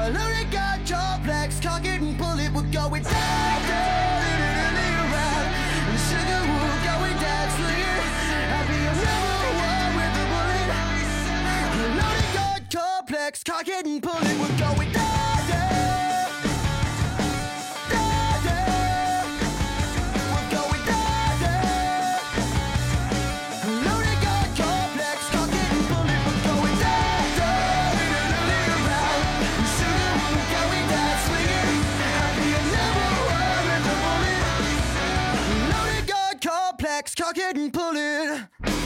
Loaded gun complex, cock it and pull it, we're going down, down, around. And the sugar will going down, slinging. I'll be a rebel one with the bullet. Loaded gun complex, cock it and pull it, we're going down, down. Down, down. We're going down, down. Loaded gun complex, cock it and pull it, we're going down, down, around. And the sugar will going down, slinging. I'll be a rebel one with the bullet. Loaded gun complex, cock it and pull it.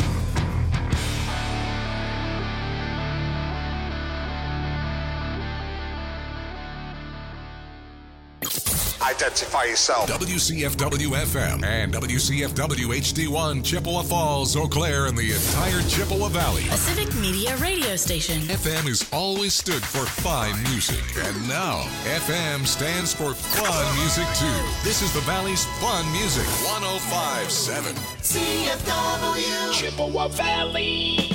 Identify yourself. WCFW FM and WCFW HD1 Chippewa Falls, Eau Claire, and the entire Chippewa Valley. A civic media radio station. FM has always stood for fine music, and now FM stands for fun music too. This is the Valley's fun music. 105.7 CFW Chippewa Valley.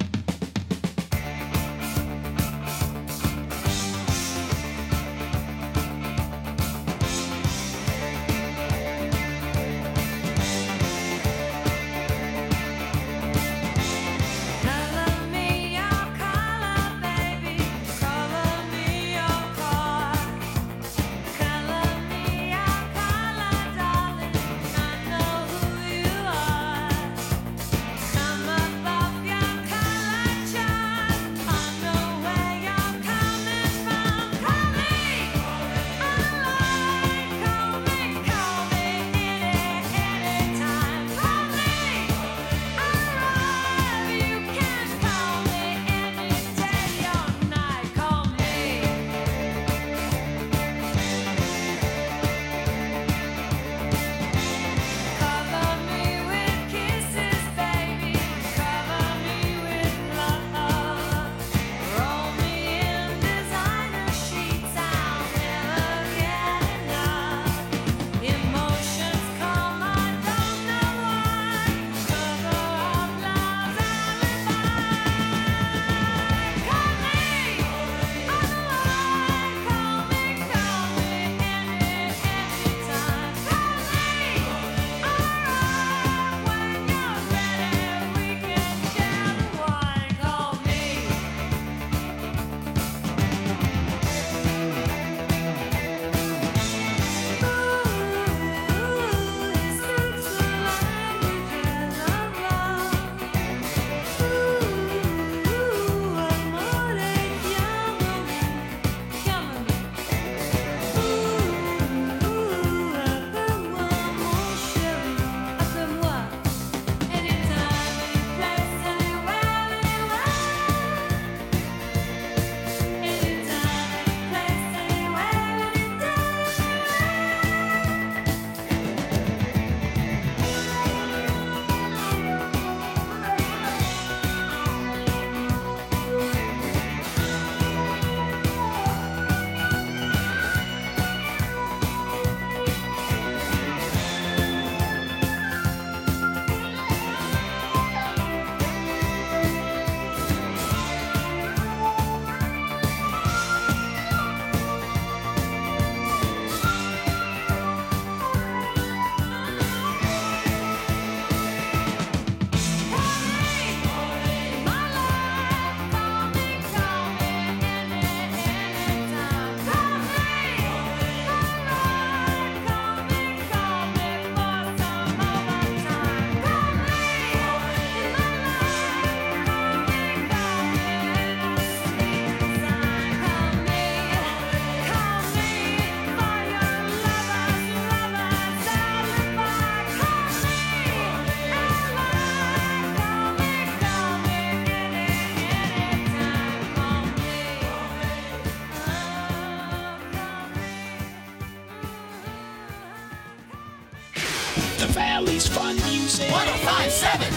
Valley's fun music. 105.7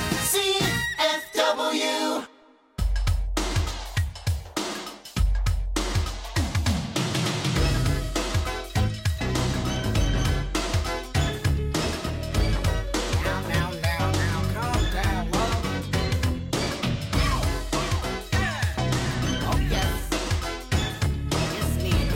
CFW. Oh yes, it's me.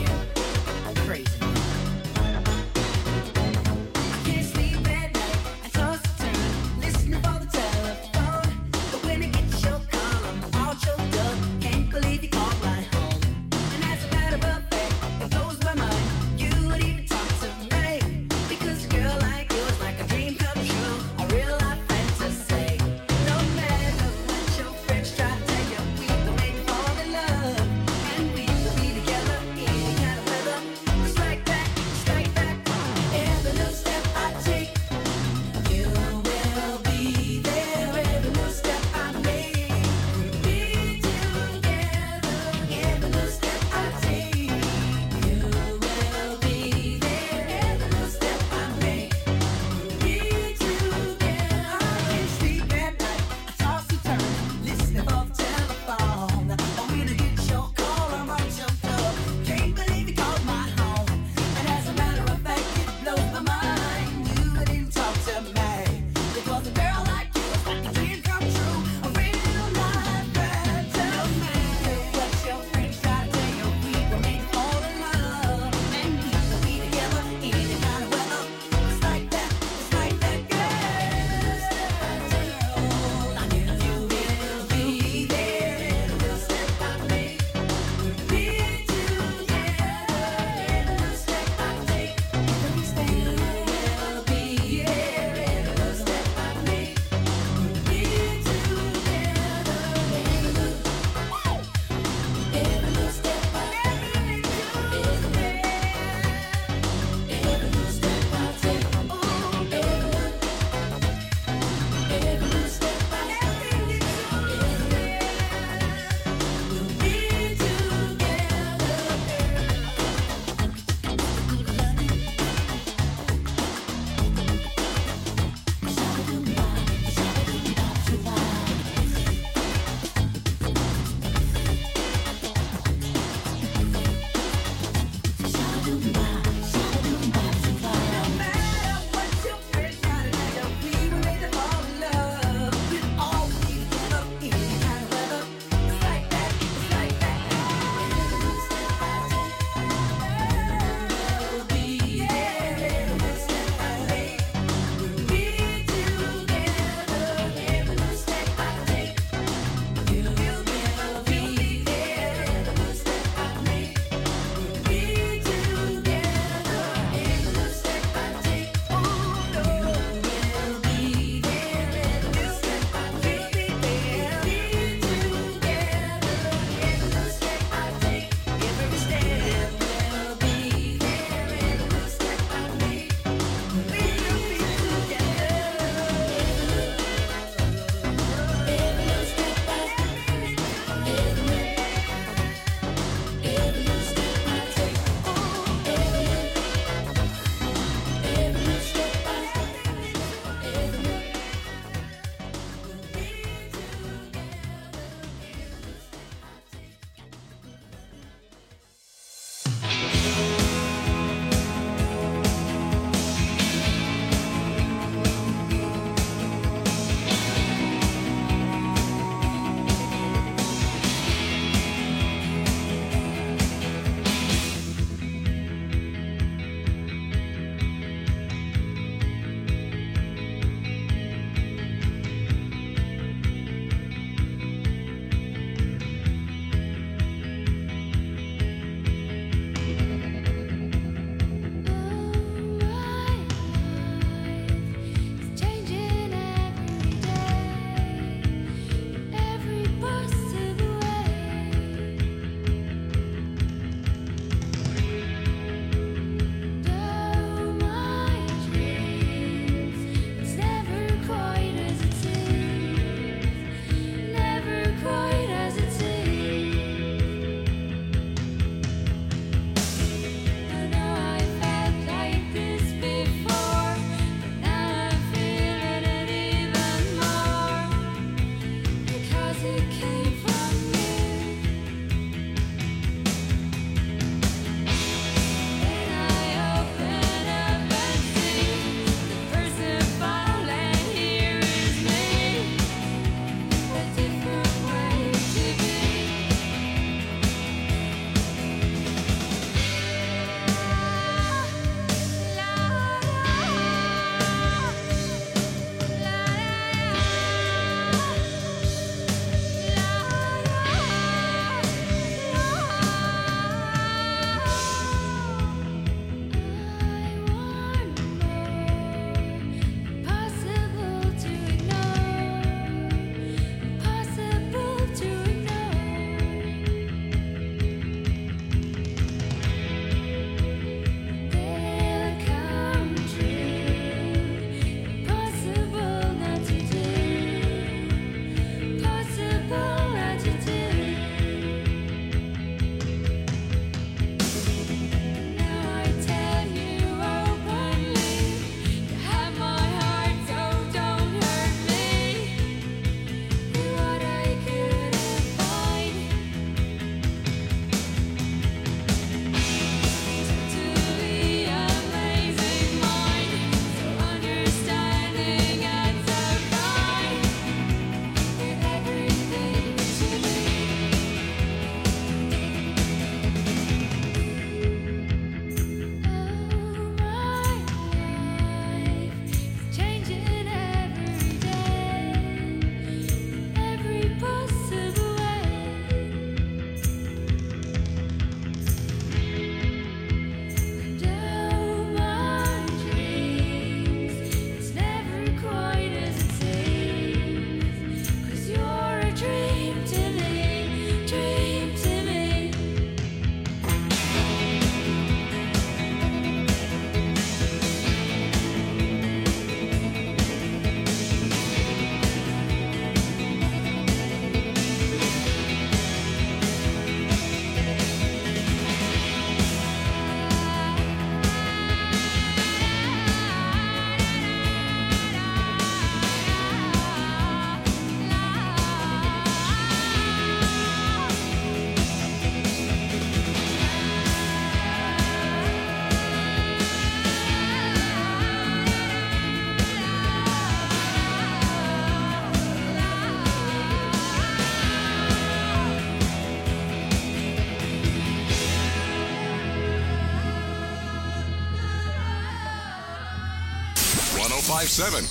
1057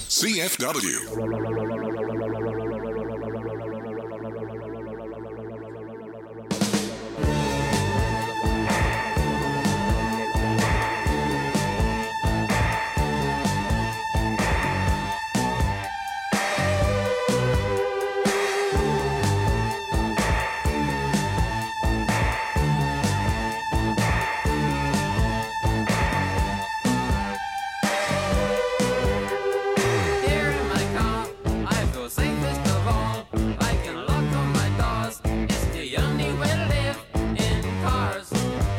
CFW. Here in my car, I feel safest of all. I can lock on my doors. It's the only way to live in cars.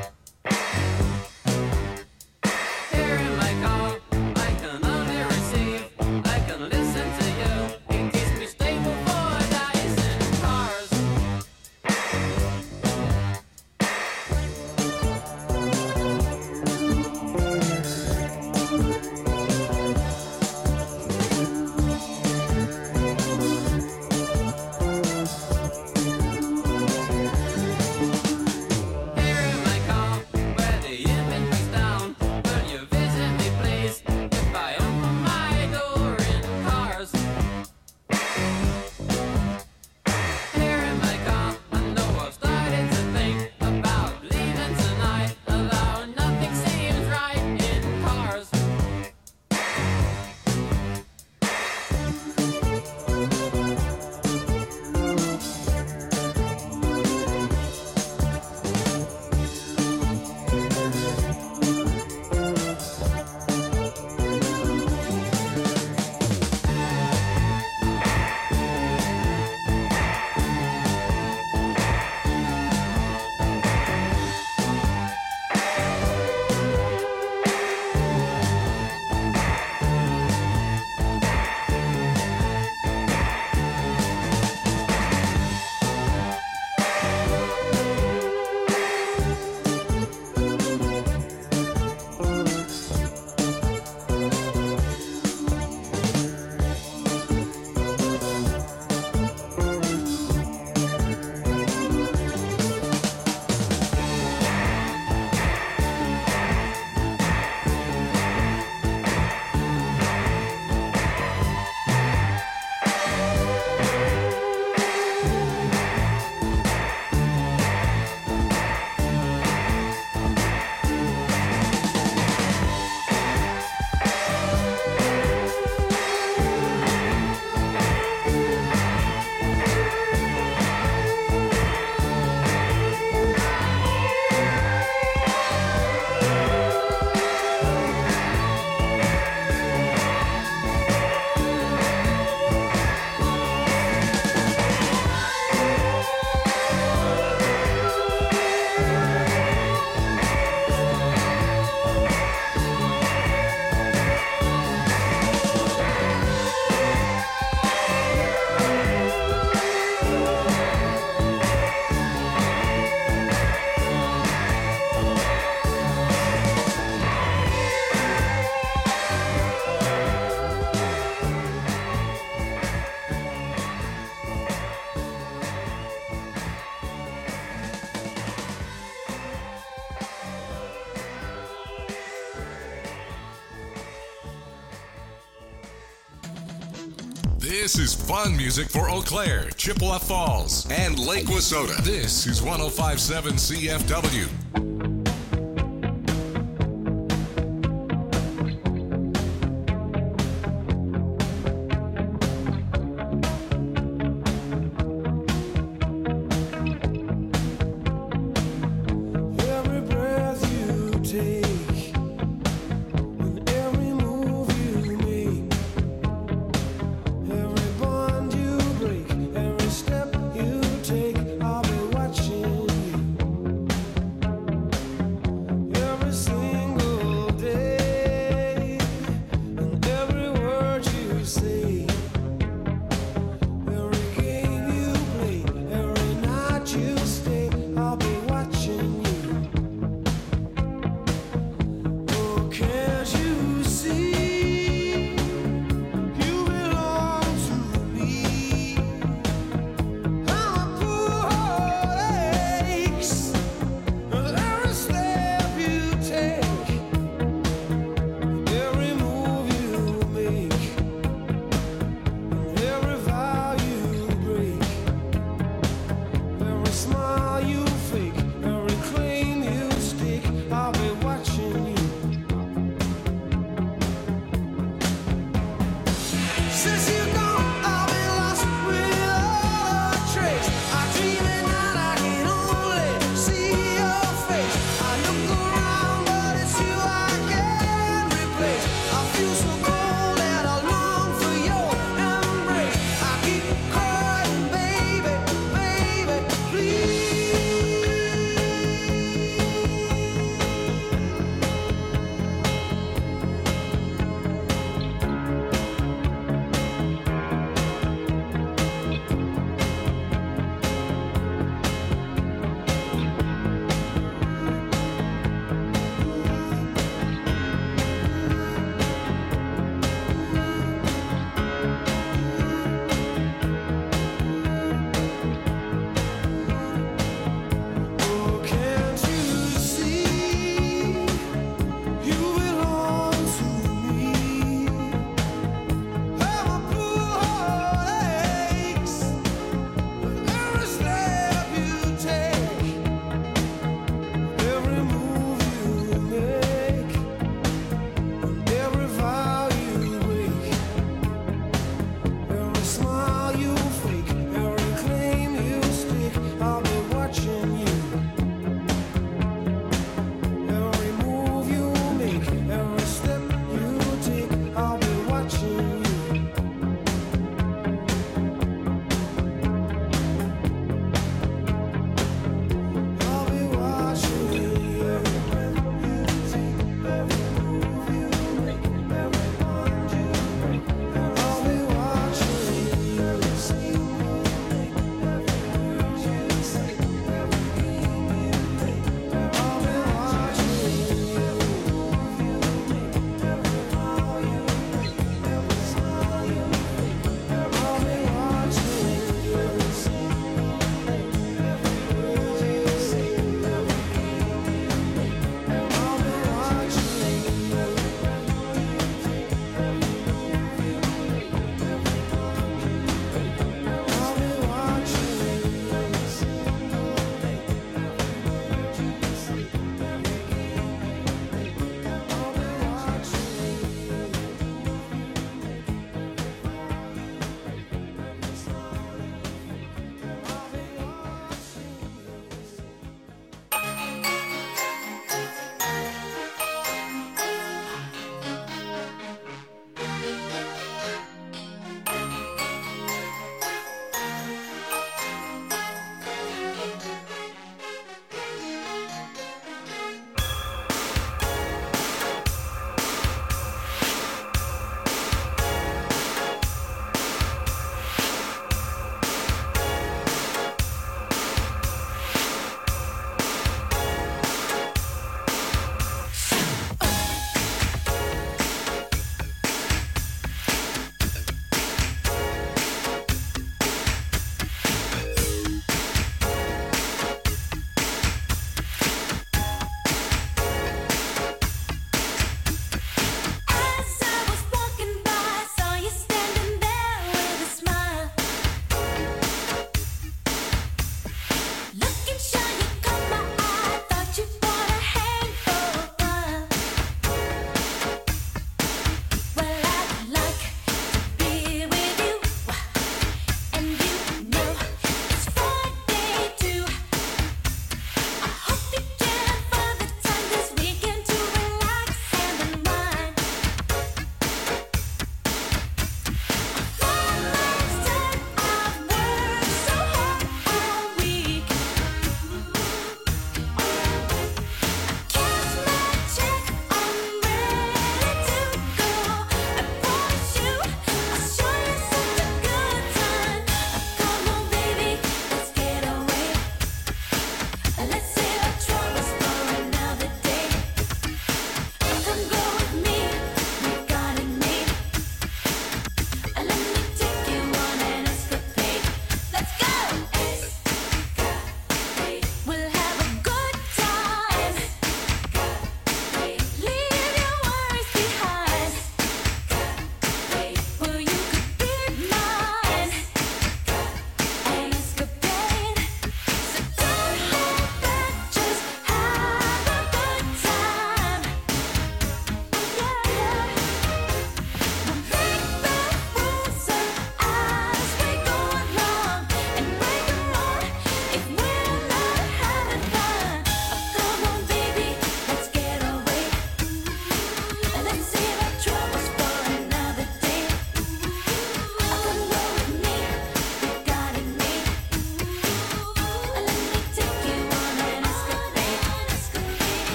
Here in my car, I can only receive. I can listen to you. It keeps me stable for days in cars. Here in my car, where the image is down. Will you visit me, please? If I open my door in cars. Here in my car, I know I've started to think about leaving tonight. Although nothing seems right in cars. This is fun music for Eau Claire, Chippewa Falls, and Lake Wissota. This is 1057 CFW. Every breath you take and every move you make, every bond you break, every step you take, I'll be watching you.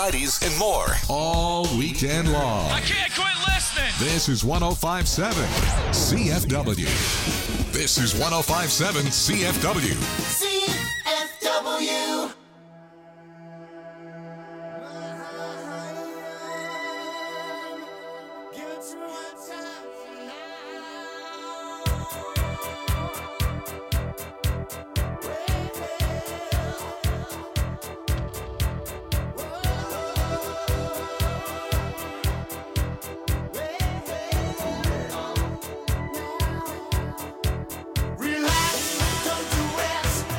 90s, and more. All weekend long. I can't quit listening. This is 105.7 CFW. This is 105.7 CFW. CFW. Give it to me one time. Relax, don't do it.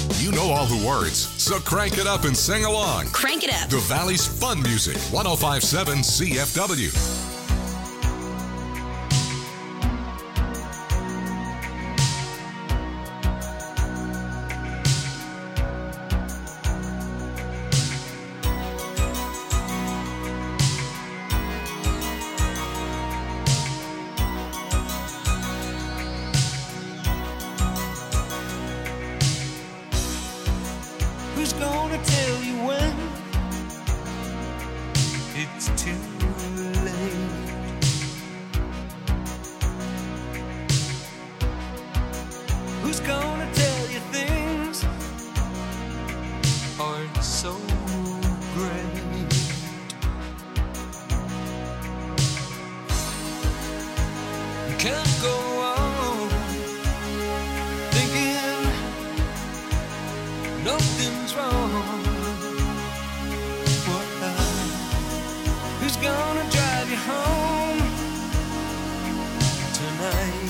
You know all the words, so crank it up and sing along. Crank it up. The Valley's Fun Music, 1057 CFW. Who's gonna tell you when it's too late? Who's gonna tell you things aren't so great? You can't go on thinking nothing's wrong. Who's gonna drive you home tonight?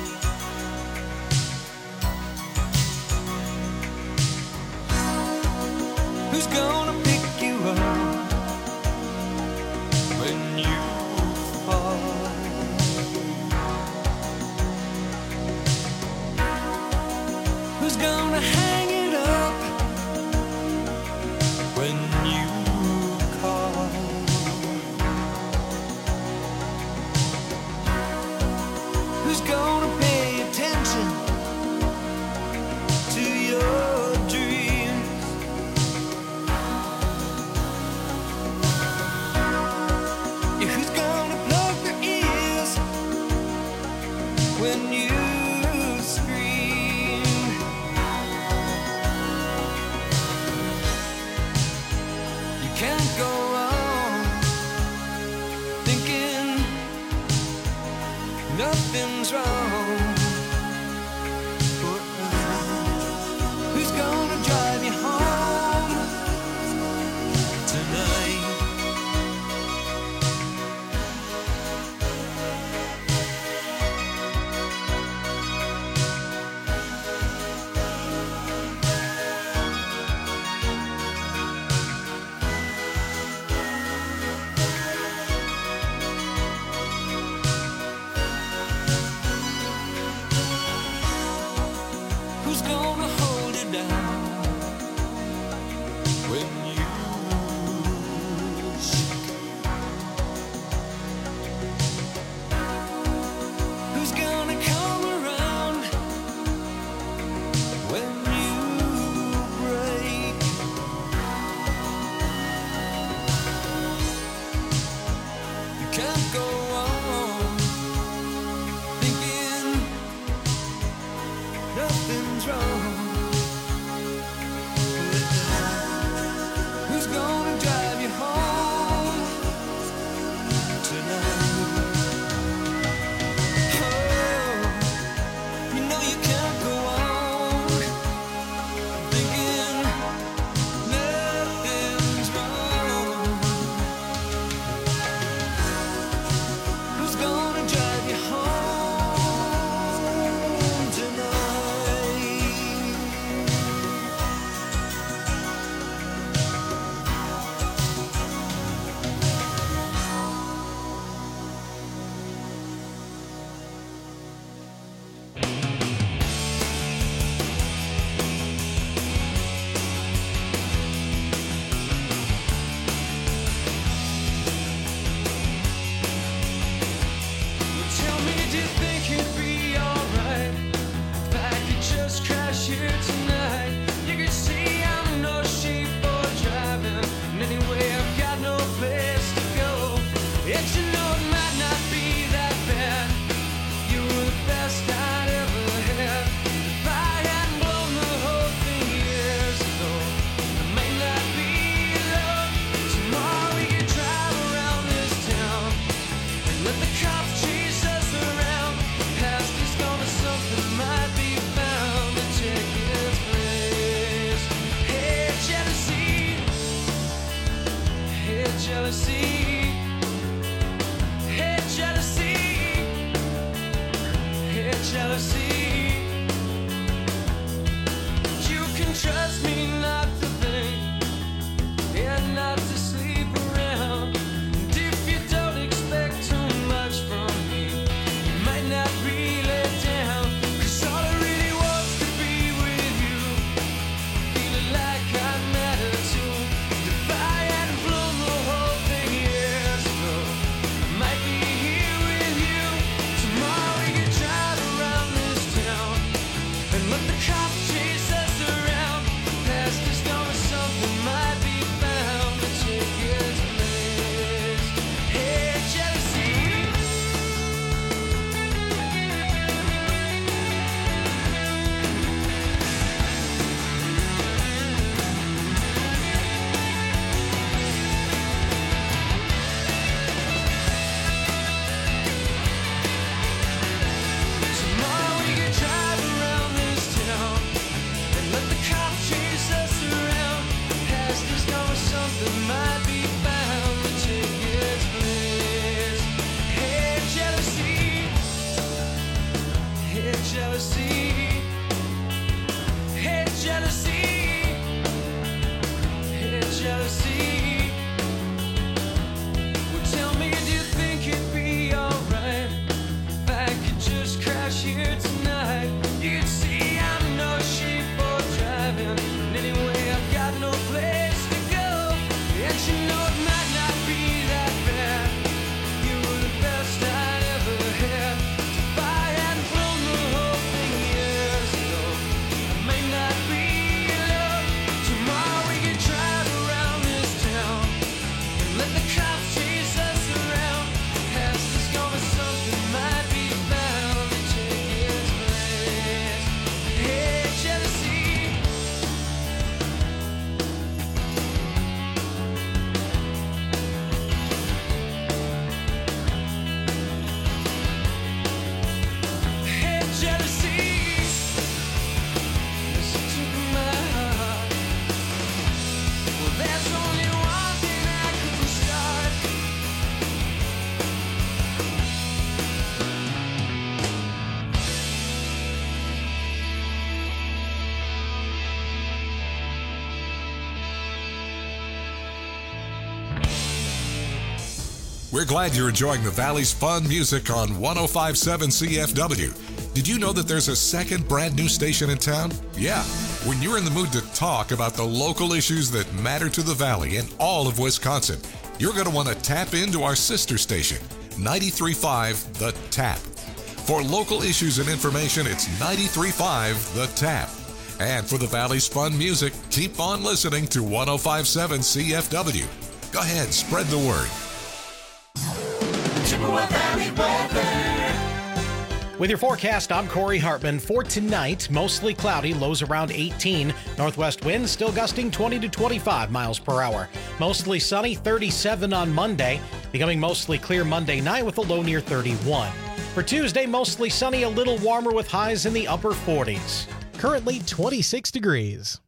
Who's gonna pick you up when you fall? Who's gonna hang it up when you call? Who's gonna pay attention to your dreams? Yeah, who's gonna plug their ears when you scream? You can't go on thinking nothing's wrong. Who's gonna drive you home tonight? Who's gonna hold it down when you shake? Who's gonna come around when you break? You can't go on thinking nothing's wrong. Who's gonna drive you home tonight? Oh, you know you can't go on thinking nothing's wrong. Who's gonna drive you home tonight? Tell me, do you think you'd be alright if I could just crash here tonight? You can see I'm in no shape for driving, and anyway I've got no place to go. Yet you know it might not be that bad. You were the best I'd ever had. If I hadn't blown the whole thing years ago, it might not be love. Tomorrow we could drive around this town and let the cops chase us around. Past is gone, but something might be found to take us cops chase us around, past us knowing something might be found to take its place. Hey, jealousy. Tomorrow we could drive around this town and let the cops chase us around, past us knowing something might be found to take its place. Hey, jealousy. Hey, jealousy. Hey, jealousy. Hey, jealousy. Well, tell me, do you think it'd be alright if I could just crash here tonight? You'd see I'm no sheep for driving, and anyway I've got no place to go. And you know it might not be that bad. You were the best I'd ever had. If I hadn't blown the whole thing years ago, I may not be in love. Tomorrow we could drive around this town and let the cops chase us around, past us going something might be found to take its place. Hey, jealousy. Hey, jealousy. Listen to my heart. Well, there's only one thing I can start. We're glad you're enjoying the Valley's fun music on 105.7 CFW. Did you know that there's a second brand new station in town? Yeah. When you're in the mood to talk about the local issues that matter to the Valley and all of Wisconsin, you're going to want to tap into our sister station, 93.5 The Tap. For local issues and information, it's 93.5 The Tap. And for the Valley's fun music, keep on listening to 105.7 CFW. Go ahead, spread the word. With your forecast, I'm Corey Hartman. For tonight, mostly cloudy, lows around 18. Northwest winds still gusting 20 to 25 miles per hour. Mostly sunny, 37 on Monday. Becoming mostly clear Monday night with a low near 31. For Tuesday, mostly sunny, a little warmer with highs in the upper 40s. Currently 26 degrees.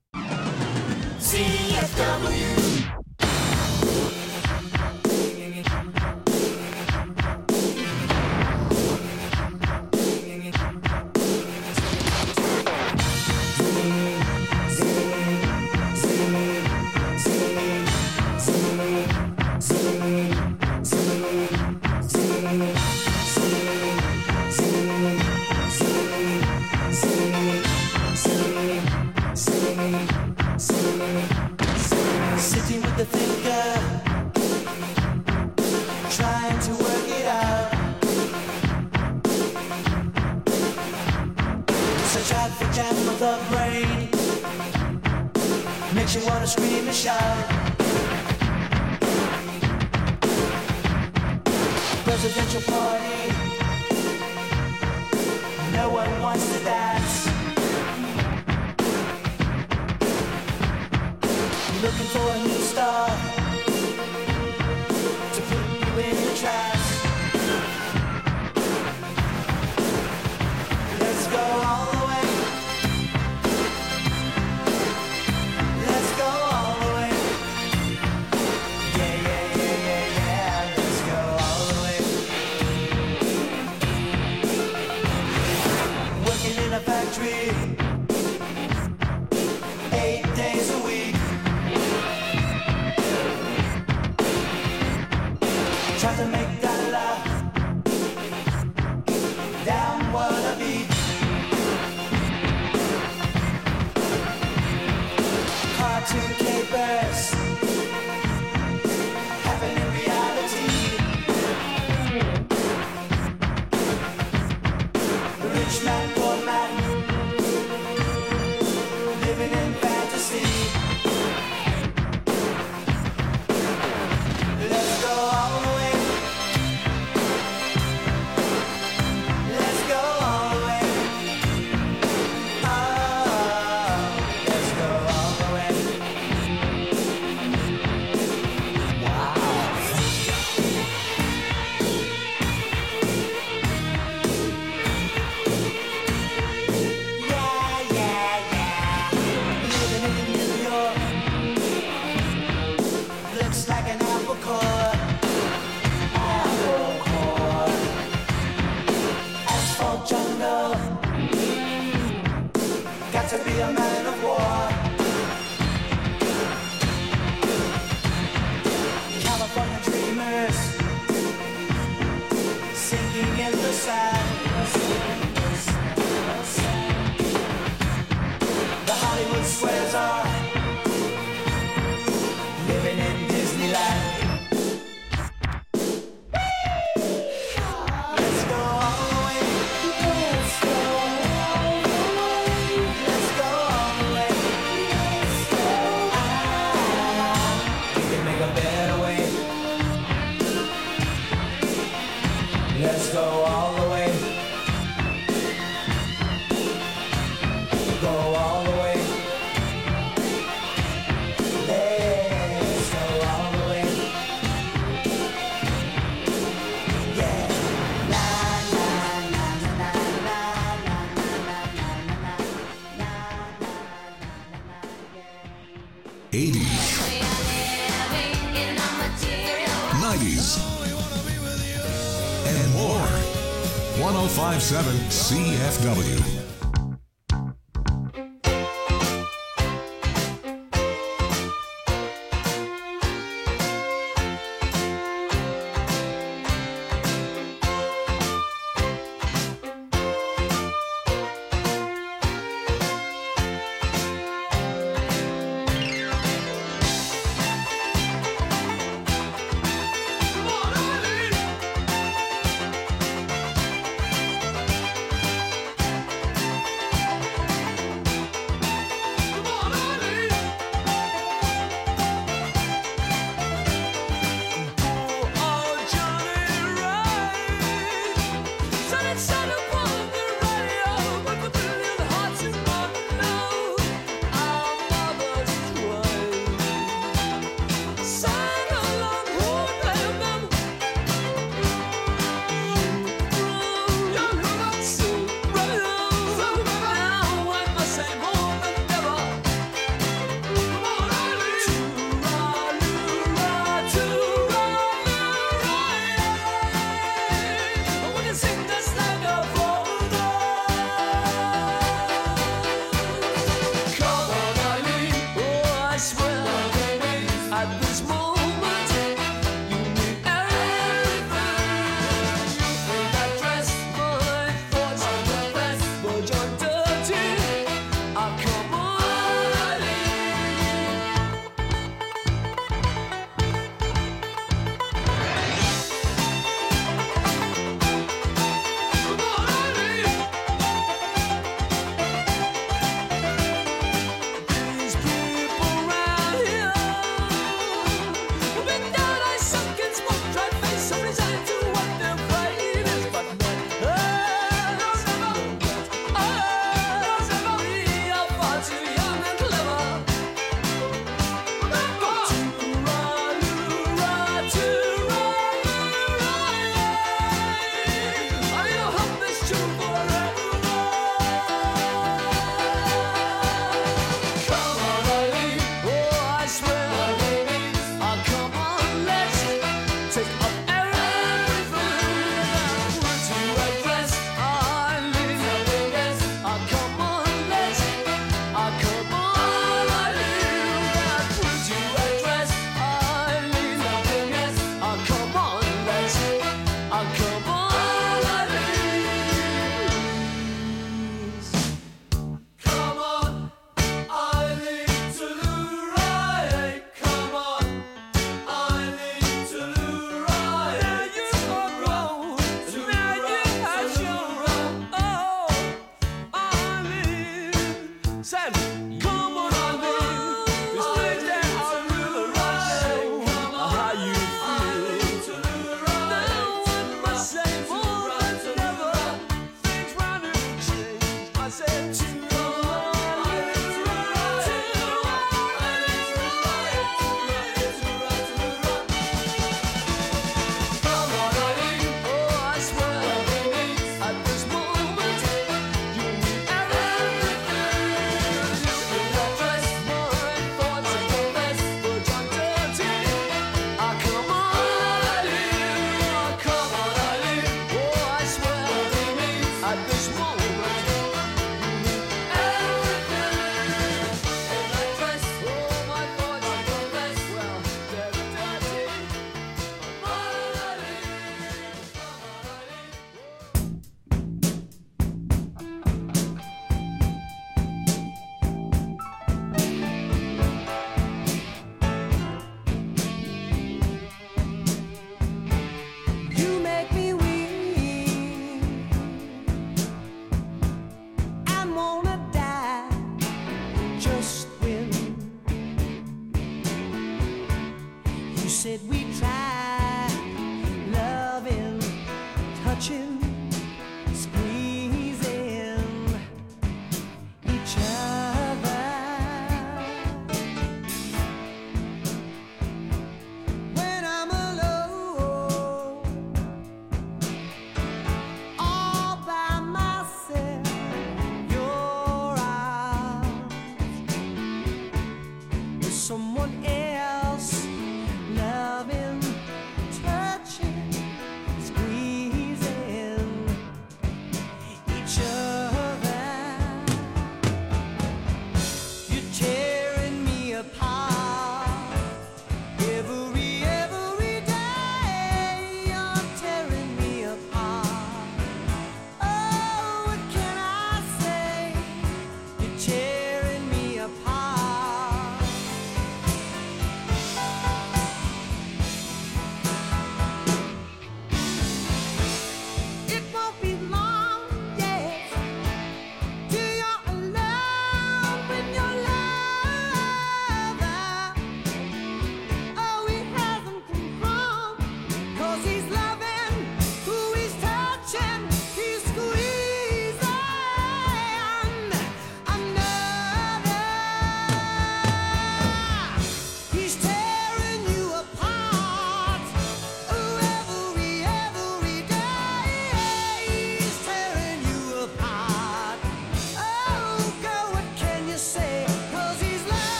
CFW. Sitting with the thinker, trying to work it out. It's a traffic jam of the brain, makes you wanna scream and shout. Presidential party, no one wants to dance. Looking for a new star to put you in the trash. Let's go all the way. Let's go all the way. Yeah, yeah, yeah, yeah, yeah. Let's go all the way. Working in a got to be a man of war. California dreamers sinking in the sand. The Hollywood squares are living in Disneyland. Let's go all the way. Let's go all the way. Let's go all the way. We can make a better way. Let's go all the way. Go all the way. Let's go all the way. Yeah. La la la la la la la la 80s, 90s, and more. 1057 CFW.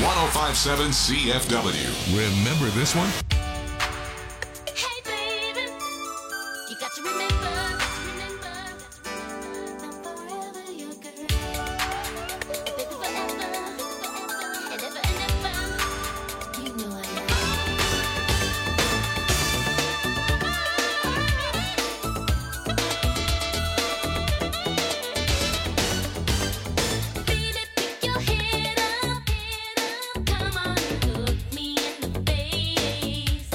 1057 CFW. Remember this one? Hey baby, you got to remember, I'm forever your girl. Baby, forever, and ever, you know I am. Baby, pick your head up, come on, look me in the face.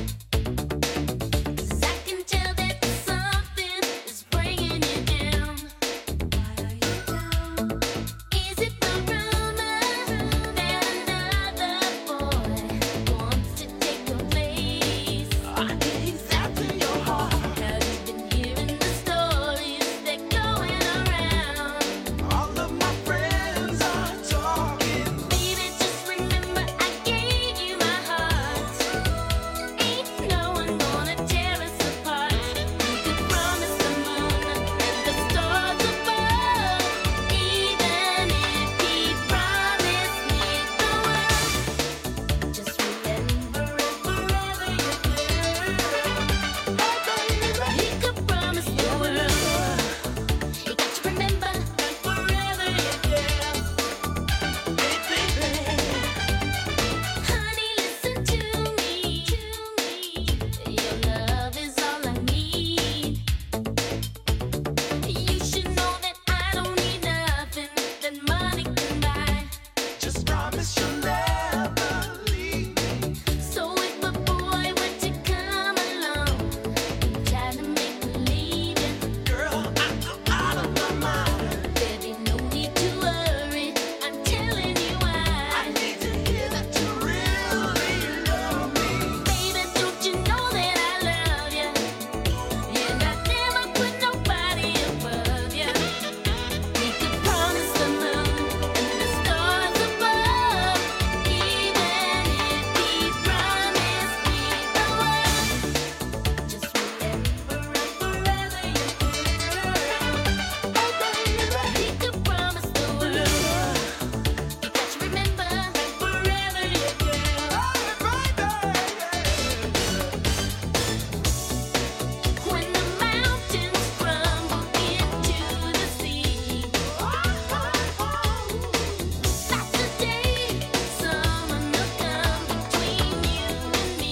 'Cause I can tell that something is bringing you down. Why are you down? Is it the rumor that another boy wants to take your place? He's after your heart. Have you been hearing the stories that going around? All of my friends are talking. Baby, just remember I gave you my heart. Ain't no one gonna tear us apart. You could promise the moon and the stars above, even if he promised me the world. Just remember it forever, your girl. He could promise the world. You got to remember forever, your girl. Honey, listen to me. Your love is all I need. You should know that I don't need nothing that money can buy. Just promise you'll never leave me. So if a boy were to come along and try to make believe it, Girl, I'm out of my mind. baby, no need to worry. I'm telling you why. I need to hear that you really love me. Baby, don't you know that I love you? And I never put nobody above you. We could promise the moon and the stars above, even if he promised me the world. Just remember I'm forever your girl. He could promise the world. You got to remember forever your girl. When the mountains crumble into the sea, that's the day someone will come between you and me.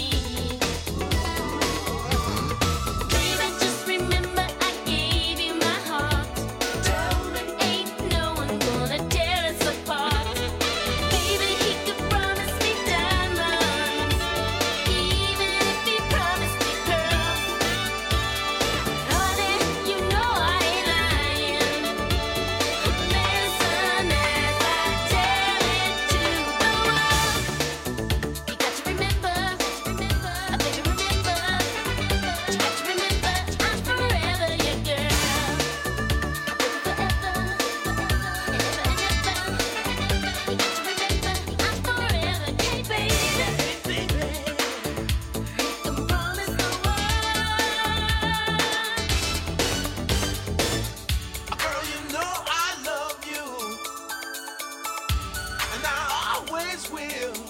Baby, just remember I gave you my heart. Ain't no one gonna tear us apart. Baby, he could promise me diamonds, even if he promised me pearls. Honey, you know I ain't lying. Listen as I tell it to the world. You got to remember, baby, remember. You got to remember, I'm forever your girl. Forever, and ever. You got to remember, I'm forever, hey baby. You can promise the world. Girl, you know I love you. And I always will.